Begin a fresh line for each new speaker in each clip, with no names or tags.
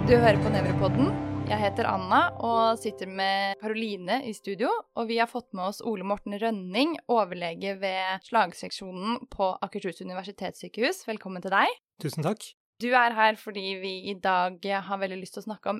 Du hører på Nevrepodden. Jeg heter Anna og sitter med Karoline i studio, og vi har fått med oss Ole Morten Rønning, overlege ved slagseksjonen på Akershus universitetssykehus. Velkommen til deg.
Tusen takk.
Du er her fordi vi i dag har veldig lyst til å snakke om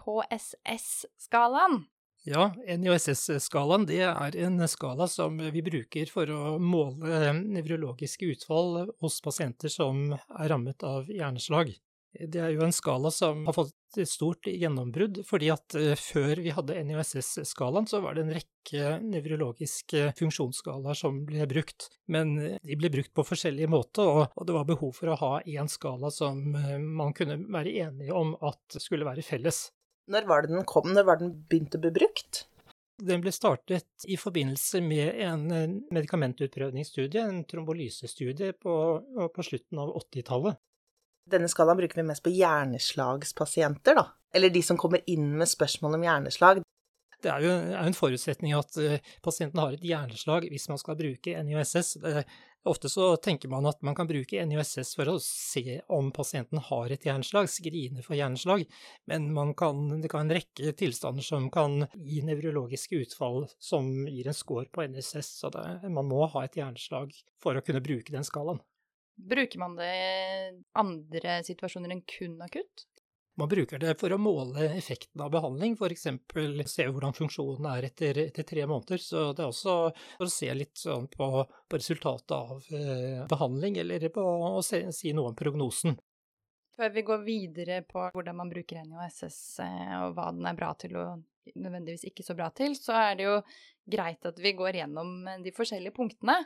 NIHSS-skalaen.
Ja, NIHSS-skalaen det er en skala som vi bruker for å måle nevrologiske utfall hos pasienter som er rammet av hjerneslag. Det er jo en skala som har fått et stort gjennombrudd, fordi at før vi hadde NIHSS-skalaen så var det en rekke nevrologiske funksjonsskalaer som ble brukt. Men de ble brukt på forskjellige måter, og det var behov for å ha en skala som man kunne være enige om at skulle være felles.
Når var det den kom? Når var den begynt å bli brukt?
Den ble startet i forbindelse med en medikamentutprøvningsstudie, en trombolysestudie på slutten av 80-tallet.
Denne skalaen bruker vi mest på hjerneslagspasienter, da. Eller de som kommer inn med spørsmål om hjerneslag.
Det er jo en forutsetning at pasienten har et hjerneslag hvis man skal bruke NIHSS. Ofte så tenker man at man kan bruke NIHSS for å se om pasienten har et hjerneslag, skrine for hjerneslag, men det kan være en rekke tilstander som kan gi nevrologiske utfall som gir en score på NIHSS, så man må ha et hjerneslag for å kunne bruke den skalaen.
Bruker man det i andre situasjoner enn kun akutt?
Man bruker det for å måle effekten av behandling, for eksempel se hvordan funksjonen er etter 3 måneder. Så det er også for å se litt sånn på resultatet av behandling, eller på å si noe om prognosen.
Før vi går videre på hvordan man bruker NIHSS og hva den er bra til og nødvendigvis ikke så bra til, så er det jo greit at vi går gjennom de forskjellige punktene.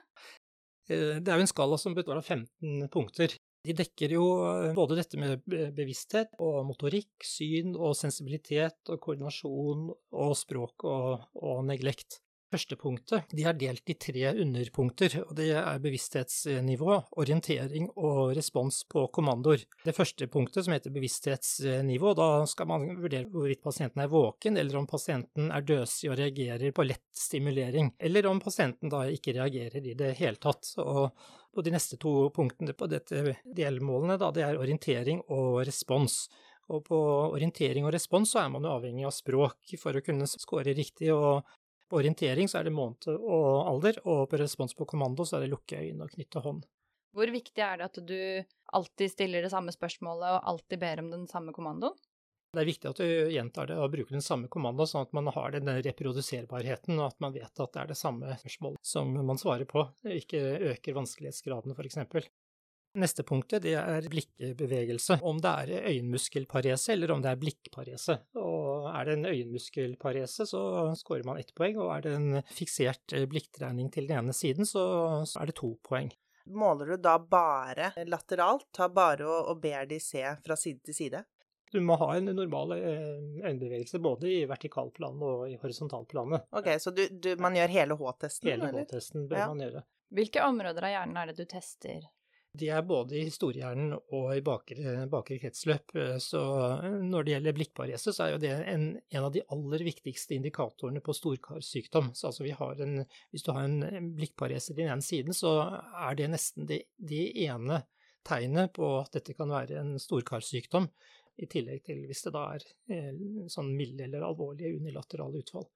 Det er jo en skala som består av 15 punkter. De dekker jo både dette med bevissthet og motorikk, syn og sensibilitet og koordinasjon og språk og neglekt. Første punktet, de er delt i 3 underpunkter, og det er bevissthetsnivå, orientering og respons på kommandoer. Det første punktet, som heter bevissthetsnivå, da skal man vurdere hvorvidt pasienten er våken, eller om pasienten er døsig og reagerer på lett stimulering, eller om pasienten da ikke reagerer i det hele tatt. Og de neste 2 punktene på dette delmålene, da, det er orientering og respons. Og på orientering og respons så er man jo avhengig av språk for å kunne score riktig, og på orientering så er det måned og alder, og på respons på kommando så er det lukke øynene og knytte hånd.
Hvor viktig er det at du alltid stiller det samme spørsmålet og alltid ber om den samme kommandoen?
Det er viktig at du gjentar det og bruker den samme kommando, sånn at man har den reproduserbarheten, og at man vet at det er det samme spørsmål som man svarer på, ikke øker vanskelighetsgraden for eksempel. Neste punktet, det er blikkbevegelse, om det er øyenmuskelparese eller om det er blikkparese. Og er det en øyenmuskelparese, så scorer man 1 poeng, og er det en fiksert blikktrening til den ene siden, så er det 2 poeng.
Måler du da bare lateralt, tar bare og ber de se fra side til side?
Du må ha en normal øyenbevegelse både i vertikalplanet og i horisontalplanet.
Ok, så man gjør hele H-testen?
Hele H-testen bør man gjøre.
Hvilke områder av hjernen er det du tester?
De er både i storhjernen og i bakre kretsløp, så når det gjelder blikkparese, så er jo det en av de aller viktigste indikatorene på storkarsykdom. Så altså hvis du har en blikkparese i den ene siden, så er det nesten det ene tegnet på at dette kan være en storkarsykdom, i tillegg til hvis det da er sånn milde eller alvorlige unilaterale utfall.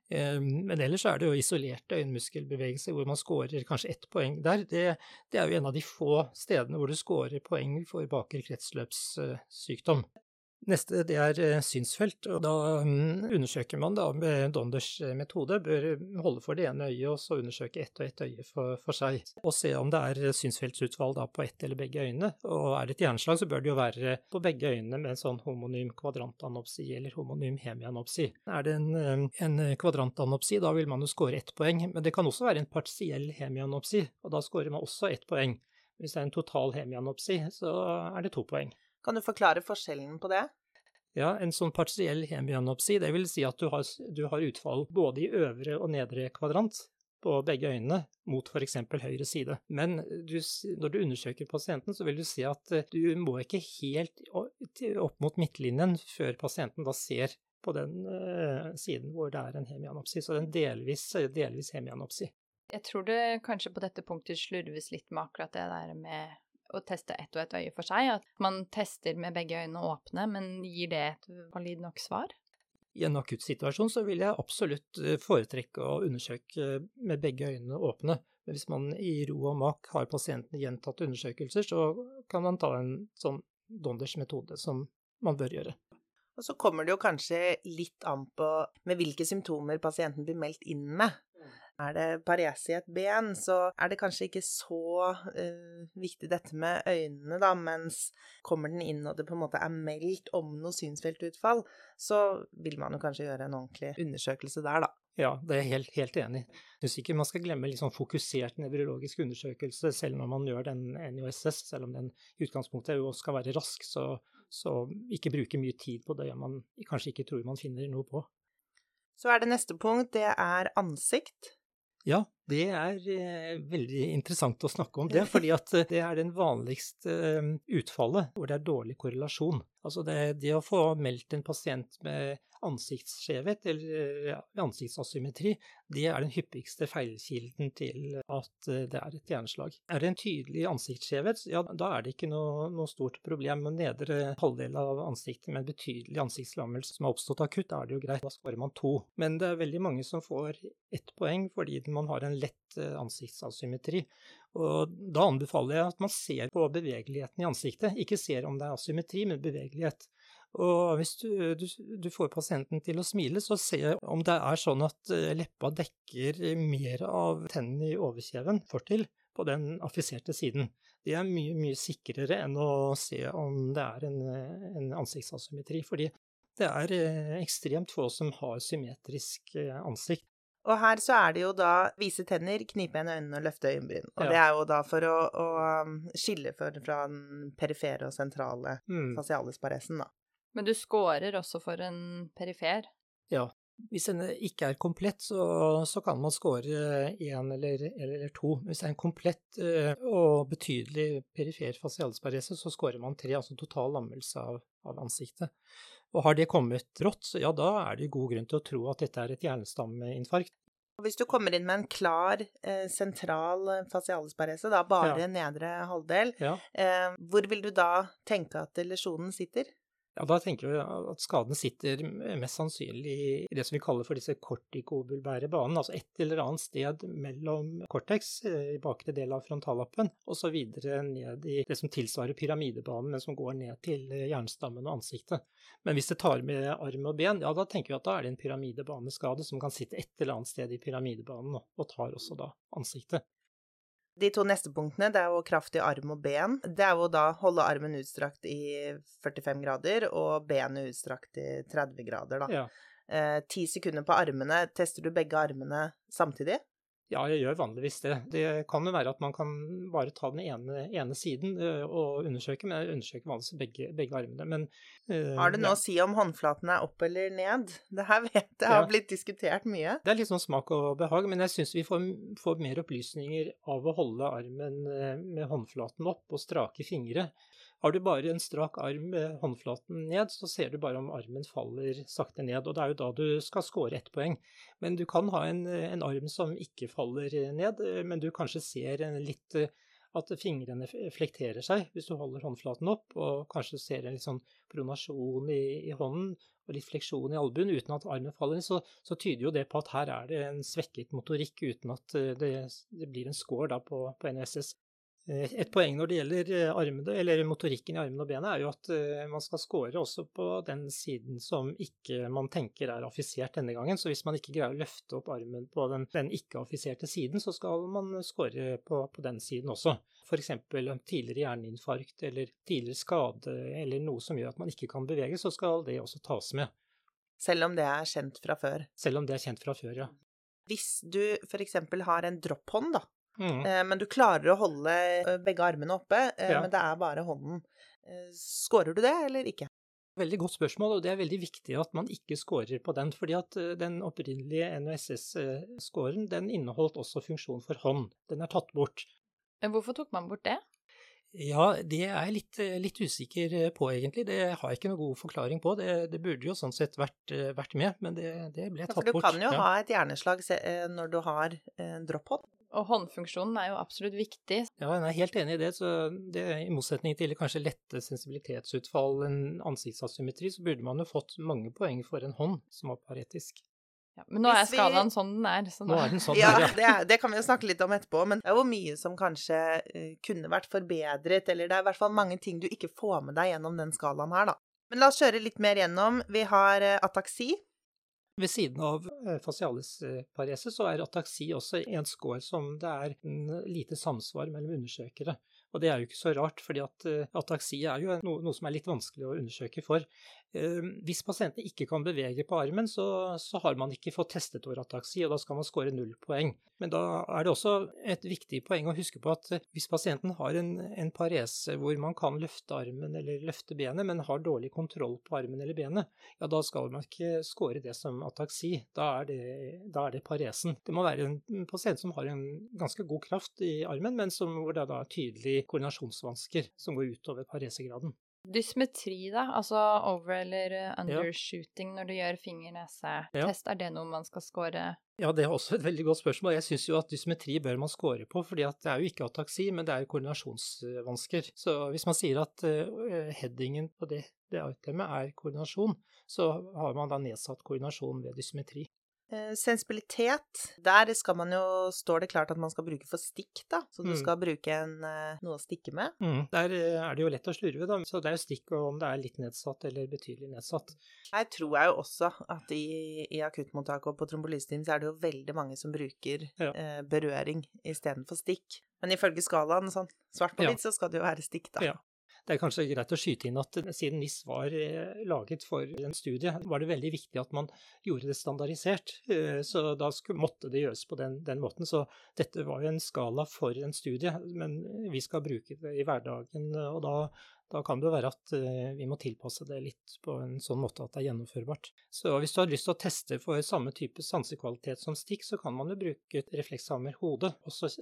Men ellers er det jo isolerte øyenmuskelbevegelser hvor man scorer kanskje 1 poeng der. Det er jo en av de få stedene hvor du scorer poeng for bakre kretsløpssykdom. Neste, det er synsfelt, og da undersøker man da med Donders metode, bør holde for det ene øyet og så undersøke ett og ett øye for seg, og se om det er synsfeltsutfall da på ett eller begge øyne, og er det et hjerneslag så bør det jo være på begge øynene med en sånn homonym kvadrantanopsi eller homonym hemianopsi. Er det en kvadrantanopsi, da vil man jo score 1 poeng, men det kan også være en partiell hemianopsi, og da scorer man også 1 poeng. Hvis det er en total hemianopsi, så er det 2 poeng.
Kan du forklare forskjellen på det?
Ja, en sånn partiell hemianopsi, det vil si at du har utfall både i øvre og nedre kvadrant på begge øynene mot for eksempel høyre side. Men når du undersøker pasienten, så vil du se at du må ikke helt opp mot midtlinjen før pasienten da ser på den siden hvor det er en hemianopsi. Så det er en delvis hemianopsi.
Jeg tror det kanskje på dette punktet slurves litt med akkurat det der med å teste ett og ett øye for seg? At man tester med begge øynene åpne, men gir det et valid nok svar?
I en akutt situasjon så vil jeg absolutt foretrekke å undersøke med begge øynene åpne. Men hvis man i ro og mak har pasienten gjentatte undersøkelser, så kan man ta en sånn Donders metode som man bør gjøre.
Og så kommer det jo kanskje litt an på med hvilke symptomer pasienten blir meldt inn med. Er det parese i et ben, så er det kanskje ikke så viktig dette med øynene da, mens kommer den inn og det på en måte er meldt om noe synsfeltutfall, så vil man jo kanskje gjøre en ordentlig undersøkelse der da.
Ja, det er jeg helt enig. Jeg synes ikke man skal glemme liksom fokusert nevrologisk undersøkelse, selv når man gjør den NIOSS, selv om den i utgangspunktet jo skal være rask, så ikke bruke mye tid på det man kanskje ikke tror man finner noe på.
Så er det neste punkt, det er ansikt.
Ja, det er veldig interessant å snakke om det, fordi at det er den vanligste utfallet hvor det er dårlig korrelasjon. Altså det å få meldt en pasient med ansiktsskjevhet eller ansiktsasymmetri, det er den hyppigste feilkilden til at det er et hjerneslag. Er det en tydelig ansiktsskjevhet, ja, da er det ikke noe stort problem med nedre halvdel av ansiktet med en betydelig ansiktslammelse som har oppstått akutt, er det jo greit, da skårer man 2. Men det er veldig mange som får 1 poeng fordi man har en lett ansiktsasymmetri. Og da anbefaler jeg at man ser på bevegeligheten i ansiktet, ikke ser om det er asymmetri, men bevegelighet. Og hvis du får pasienten til å smile, så se om det er sånn at leppa dekker mer av tennene i overkjeven fortil på den affiserte siden. Det er mye, mye sikrere enn å se om det er en ansiktsasymmetri, fordi det er ekstremt få som har symmetrisk ansikt.
Og her så er det jo da vise tenner, knipe igjen øynene og løfte øyenbryn. Og det er jo da for å skille fra den perifere og sentrale facialisparesen da.
Men du scorer også for en perifer?
Ja, hvis den ikke er komplett, så kan man score 1 eller 2. Hvis det er en komplett og betydelig perifer facialisparese, så scorer man 3, altså total lammelse av ansiktet. Og har det kommet rått, ja, da er det god grunn til å tro at dette er et hjernestammeinfarkt.
Hvis du kommer inn med en klar sentral facialisparese, da bare nedre halvdel, hvor vil du da tenke at lesjonen sitter?
Ja, da tenker jeg at skaden sitter mest sannsynlig i det som vi kaller for disse kortikobulbære banen, altså et eller annet sted mellom cortex, i bakre del av frontallappen, og så videre ned i det som tilsvarer pyramidebanen, men som går ned til hjernestammen og ansiktet. Men hvis det tar med arm og ben, ja, da tenker vi at da er det en pyramidebaneskade som kan sitte et eller annet sted i pyramidebanen, og tar også da ansiktet.
De 2 neste punktene, det er jo kraft i arm og ben. Det er jo da holde armen utstrakt i 45 grader, og benet utstrakt i 30 grader da. 10 sekunder på armene. Tester du begge armene samtidig?
Ja, jeg gjør vanligvis det. Det kan jo være at man kan bare ta den ene siden og undersøke, men jeg undersøker vanligvis begge armene. Men,
har det noe å si om håndflaten er opp eller ned? Det her vet jeg har blitt diskutert mye.
Det er litt sånn smak og behag, men jeg synes vi får mer opplysninger av å holde armen med håndflaten opp og strake fingre. Har du bare en strak arm med håndflaten ned, så ser du bare om armen faller sakte ned, og det er jo da du skal score 1 poeng. Men du kan ha en arm som ikke faller ned, men du kanskje ser litt at fingrene flekterer seg hvis du holder håndflaten opp, og kanskje ser en litt sånn pronasjon i hånden og litt fleksjon i albuen uten at armen faller ned, så tyder jo det på at her er det en svekket motorikk uten at det blir en score da på NSS. Et poeng når det gjelder armene, eller motorikken i armene og benet, er jo at man skal score også på den siden som ikke man tenker er affisert denne gangen. Så hvis man ikke greier å løfte opp armen på den ikke-affiserte siden, så skal man score på den siden også. For eksempel tidligere hjerneinfarkt eller tidligere skade eller noe som gjør at man ikke kan bevege, så skal det også tas med.
Selv om det er kjent fra før?
Selv om det er kjent fra før, ja.
Hvis du for eksempel har en dropphånd da, men du klarer å holde begge armene oppe, men det er bare hånden. Skårer du det, eller ikke?
Veldig godt spørsmål, og det er veldig viktig at man ikke skårer på den, fordi at den opprinnelige NOSS-skåren, den inneholdt også funksjon for hånd. Den er tatt bort.
Hvorfor tok man bort det?
Ja, det er jeg litt usikker på egentlig. Det har jeg ikke noen god forklaring på. Det burde jo sånn sett vært med, men det ble tatt bort.
For du kan jo ha et hjerneslag når du har dropphånd.
Og håndfunksjonen jo absolutt viktig.
Ja, jeg helt enig i det. Så det, i motsetning til kanskje lette sensibilitetsutfall, en ansiktsasymmetri, så burde man jo fått mange poeng for en hånd som var paretisk.
Ja, men nå skalaen sånn den er.
Nå den sånn
ja,
der, ja.
Det kan vi jo snakke litt om etterpå, men det jo mye som kanskje kunne vært forbedret, eller det i hvert fall mange ting du ikke får med deg gjennom den skalaen her, da. Men la oss kjøre litt mer gjennom. Vi har ataksi.
Ved siden av facialis parese så ataksi også en score som det lite samsvar mellom undersøkere. Og det jo ikke så rart, fordi at ataksi jo noe som litt vanskelig å undersøke for. Hvis pasienten ikke kan bevege på armen, så har man ikke fått testet over ataksi, og da skal man score 0 poeng. Men da det også et viktig poeng å huske på at hvis pasienten har en parese hvor man kan løfte armen eller løfte benet, men har dårlig kontroll på armen eller benet, ja, da skal man ikke score det som ataksi. Da det paresen. Det må være en pasient som har en ganske god kraft i armen, men hvor det tydelig koordinasjonsvansker som går utover paresegraden.
Dysmetri da, altså over- eller undershooting når du gjør finger-nese-test, det noe man skal score?
Ja, det også et veldig godt spørsmål. Jeg synes jo at dysmetri bør man score på, fordi at det jo ikke ataksi, men det koordinasjonsvansker. Så hvis man sier at headingen på det itemet koordinasjon, så har man da nedsatt koordinasjon ved dysmetri.
Sensibilitet, der står det klart at man skal bruke for stikk, da. Så du skal bruke noe å stikke med.
Der det jo lett å slurve, da. Så det jo stikk om det litt nedsatt eller betydelig nedsatt.
Her tror jeg jo også at i akuttmottaket og på trombolyseteam så det jo veldig mange som bruker berøring i stedet for stikk. Men ifølge skalaen, sånn svart på hvitt, så skal det jo være stikk, da.
Ja. Det kanskje greit å skyte inn at siden NIS var laget for en studie, var det veldig viktig at man gjorde det standardisert. Så da måtte det gjøres på den måten. Så dette var jo en skala for en studie, men vi skal bruke det i hverdagen, og da kan det jo være at vi må tilpasse det litt på en sånn måte at det gjennomførbart. Så hvis du har lyst til å teste for samme type sansekvalitet som stikk, så kan man jo bruke et reflekshammer hode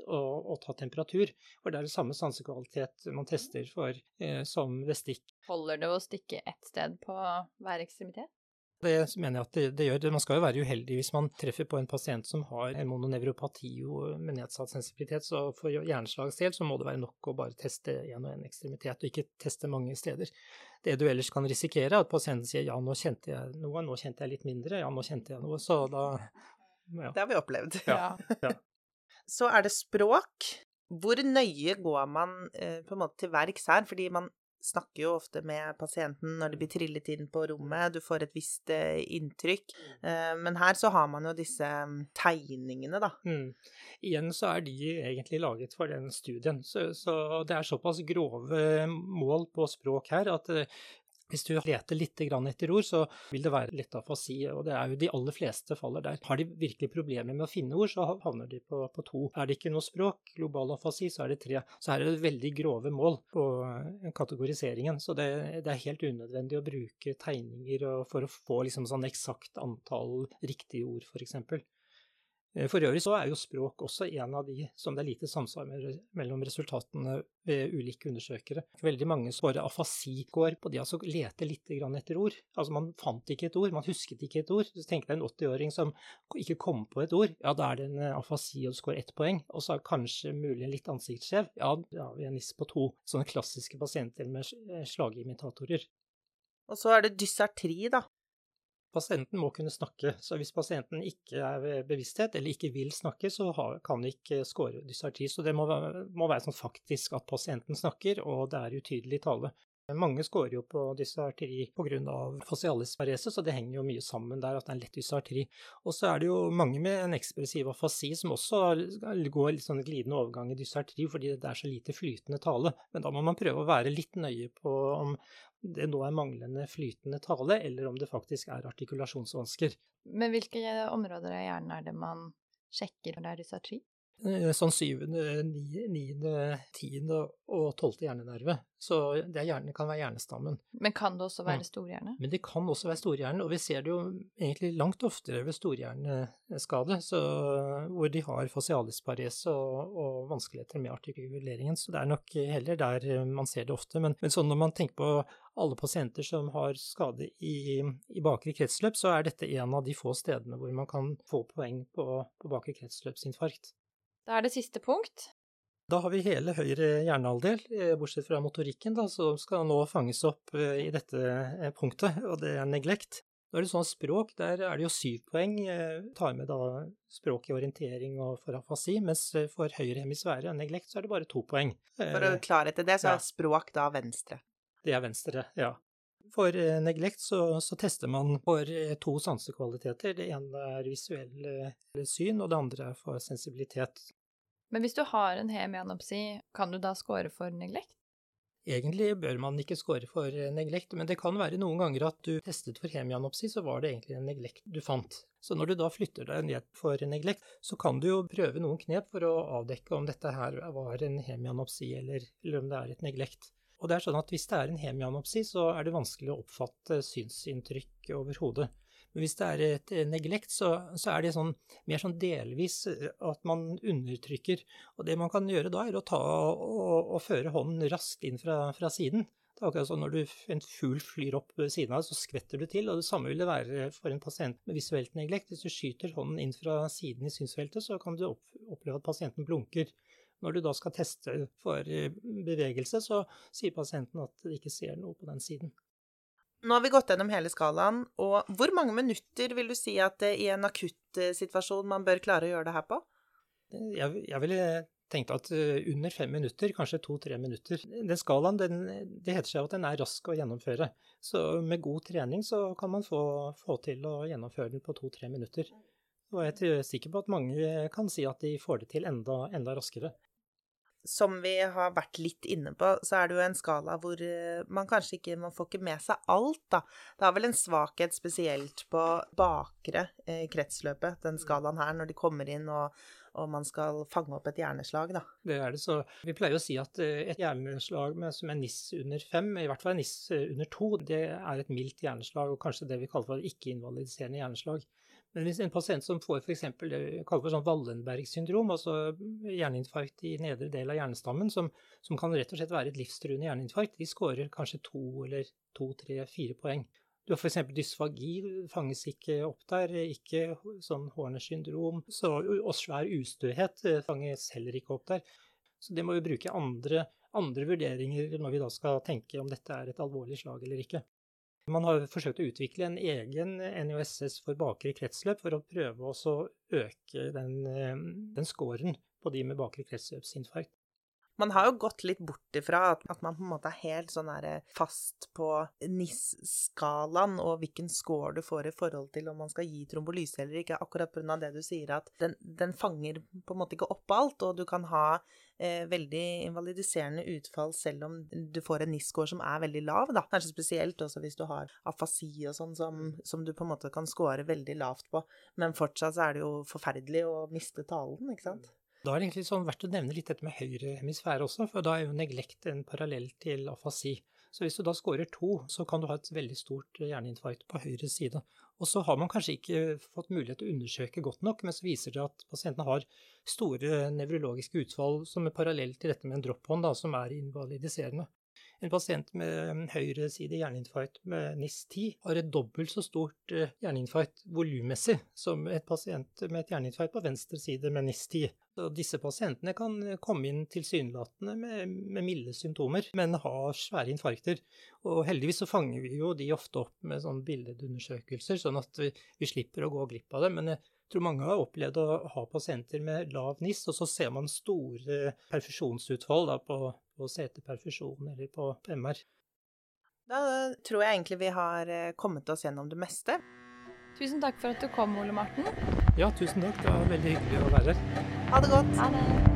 og ta temperatur, for det det samme sansekvalitet man tester for som ved stikk.
Holder det å stikke ett sted på hver ekstremitet?
Det mener jeg at det gjør. Man skal jo være uheldig hvis man treffer på en pasient som har en mononevropati med nedsatt sensibilitet, så for hjerneslagsdel så må det være nok å bare teste en og en ekstremitet, og ikke teste mange steder. Det du ellers kan risikere at pasienten sier ja, nå kjente jeg noe, nå kjente jeg litt mindre, ja, nå kjente jeg noe, så da... Ja.
Det har vi opplevd.
Ja.
Så det språk. Hvor nøye går man på en måte til verks her, fordi man snakker jo ofte med pasienten når de blir trillet inn på rommet, du får et visst inntrykk, men her så har man jo disse tegningene, da.
Igjen så de egentlig laget for den studien, så det såpass grove mål på språk her at hvis du leter litt grann etter ord, så vil det være lett afasi, og det jo de aller fleste faller der. Har de virkelig problemer med å finne ord, så havner de på 2. Det ikke noe språk, global afasi, så det 3. Så det veldig grove mål på kategoriseringen, så det helt unødvendig å bruke tegninger for å få liksom sånn eksakt antall riktige ord, for eksempel. For øvrig så jo språk også en av de som det lite samsvar mellom resultatene ved ulike undersøkere. Veldig mange bare afasi går på det, altså leter litt grann etter ord. Altså man fant ikke et ord, man husket ikke et ord. Så tenker jeg en 80-åring som ikke kom på et ord, ja da det en afasi og skår 1 poeng, og så kanskje mulig en litt ansiktsskjev, ja vi en NIS på 2. Sånne klassiske pasienter med slagimitatorer.
Og så det dysartri da.
Pasienten må kunne snakke, så hvis pasienten ikke ved bevissthet eller ikke vil snakke, så kan de ikke score dysartri. Så det må være sånn faktisk at pasienten snakker, og det utydelig tale. Mange scorer jo på dysartri på grunn av facialis parese, så det henger jo mye sammen der at det en lett dysartri. Og så det jo mange med en ekspressiv afasi som også går litt sånn glidende overgang i dysartri, fordi det så lite flytende tale. Men da må man prøve å være litt nøye på om det nå manglende flytende tale, eller om det faktisk artikulasjonsvansker.
Men hvilke områder av hjernen det man sjekker når det dysartri?
Sånn 7., 9., 10. og 12. hjernenerve. Så det kan være hjernestammen.
Men kan det også være storhjerne? Men
det kan også være storhjerne, og vi ser det jo egentlig langt oftere ved storhjerneskade, hvor de har facialis parese og vanskeligheter med artikuleringen. Så det nok heller der man ser det ofte. Men sånn når man tenker på alle pasienter som har skade i bakre kretsløp, så dette en av de få stedene hvor man kan få poeng på bakre kretsløpsinfarkt.
Da det siste punkt.
Da har vi hele høyre hjernehalvdel, bortsett fra motorikken, da, som skal nå fanges opp i dette punktet, og det neglekt. Når det sånn språk, der det jo 7 poeng, tar med da språk i orientering og for afasi, mens for høyre hemisfære og neglekt så det bare 2 poeng.
For å klare til det, så språk da venstre.
Det venstre, ja. For neglekt så tester man for 2 sansekvaliteter. Det ene visuell syn, og det andre for sensibilitet.
Men hvis du har en hemianopsi, kan du da score for neglekt?
Egentlig bør man ikke score for neglekt, men det kan være noen ganger at du testet for hemianopsi, så var det egentlig en neglekt du fant. Så når du da flytter deg ned for neglekt, så kan du jo prøve noen knep for å avdekke om dette her var en hemianopsi eller om det et neglekt. Og det sånn at hvis det en hemianopsi, så det vanskelig å oppfatte synsinntrykk overhodet. Men hvis det et neglekt, så det sånn, mer sånn delvis at man undertrykker. Og det man kan gjøre da å ta og føre hånden raskt inn fra siden. Det akkurat sånn når en fugl flyr opp siden av, så skvetter du til. Og det samme vil det være for en pasient med visuelt neglekt. Hvis du skyter hånden inn fra siden i synsfeltet, så kan du oppleve at pasienten blunker. Når du da skal teste for bevegelse, så sier pasienten at de ikke ser noe på den siden.
Nå har vi gått gjennom hele skalaen, og hvor mange minutter vil du si at i en akutt situasjon man bør klare å gjøre det her på?
Jeg ville tenkt at under 5 minutter, kanskje 2-3 minutter. Den skalaen, det heter seg at den rask å gjennomføre. Så med god trening så kan man få til å gjennomføre den på 2-3 minutter. Og jeg er sikker på at mange kan si at de får det til enda raskere.
Som vi har vært litt inne på, så det jo en skala hvor man kanskje ikke, man får ikke med seg alt da. Det har vel en svakhet spesielt på bakre kretsløpet, den skalaen her, når de kommer inn og man skal fange opp et hjerneslag da.
Det det, så vi pleier å si at et hjerneslag som NIS under 5, i hvert fall NIS under 2, det et mildt hjerneslag, og kanskje det vi kaller for ikke-invalidiserende hjerneslag. Men hvis en pasient som får for eksempel det vi kaller for sånn Wallenberg-syndrom, altså hjerneinfarkt i nedre del av hjernestammen, som kan rett og slett være et livstruende hjerneinfarkt, de skårer kanskje 2 eller 2, 3, 4 poeng. Du har for eksempel dysfagi, fanges ikke opp der, ikke sånn Horner-syndrom, og svær ustøhet fanges heller ikke opp der. Så det må vi bruke andre vurderinger når vi da skal tenke om dette et alvorlig slag eller ikke. Man har forsøkt å utvikle en egen NIOSS for bakre kretsløp for å prøve å øke den scoren på de med bakre kretsløpsinfarkt.
Man har jo gått litt bort ifra at man på en måte helt sånn fast på NIS-skalaen og hvilken score du får i forhold til om man skal gi trombolyse eller ikke, akkurat på grunn av det du sier at den fanger på en måte ikke opp alt, og du kan ha veldig invalidiserende utfall selv om du får en NIS-score som veldig lav da. Kanskje spesielt også hvis du har afasi og sånn som du på en måte kan score veldig lavt på, men fortsatt så det jo forferdelig å miste talen, ikke sant?
Da det egentlig sånn verdt å nevne litt dette med høyre hemisfære også, for da jo neglekt en parallell til afasi. Så hvis du da scorer 2, så kan du ha et veldig stort hjerneinfarkt på høyre side. Og så har man kanskje ikke fått mulighet til å undersøke godt nok, men så viser det at pasienten har store nevrologiske utfall som parallell til dette med en drop-hånd, som invalidiserende. En pasient med høyre side hjerneinfarkt med NIS-10 har et dobbelt så stort hjerneinfarkt volummessig som et pasient med et hjerneinfarkt på venstre side med NIS-10. Så disse pasientene kan komme inn tilsynelatende med milde symptomer, men ha svære infarkter. Og heldigvis så fanger vi jo de ofte opp med sånne billedundersøkelser, sånn at vi slipper å gå glipp av det. Men jeg tror mange har opplevd å ha pasienter med lav NIS, og så ser man store perfusjonsutfall da, på CT-perfusjon eller på MR.
Da tror jeg egentlig vi har kommet oss gjennom det meste.
Tusen takk for at du kom, Ole Martin.
Ja, tusen takk. Det var veldig hyggelig å være her.
Ha det godt.
Ha det.